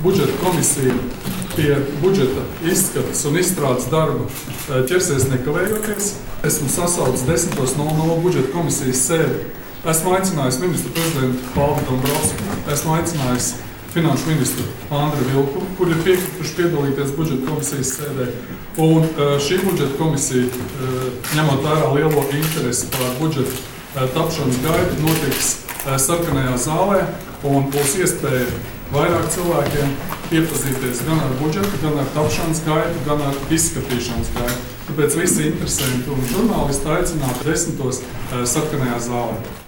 budžeta komisija pie budžeta izskates un izstrādes darba ķersies nekavējoties. Esmu sasaucis 10:00 budžeta komisijas sēdi. Esmu aicinājis ministru prezidentu Valdi Dombrovski. Esmu aicinājis finanšu ministru Andriu Vilku, kur ir piekrituši piedalīties budžeta komisijas sēdē. Un šī budžeta komisija, ņemot vērā lielo interesi par budžeta tapšanas gaidu, notiks sarkanajā zālē un būs iespēja vairāk cilvēkiem iepazīties gan ar budžetu, gan ar tapšanas gaidu, gan ar izskatīšanas gaidu. Tāpēc visi interesanti un žurnālisti aicināti 10:00 sarkanajā zālē.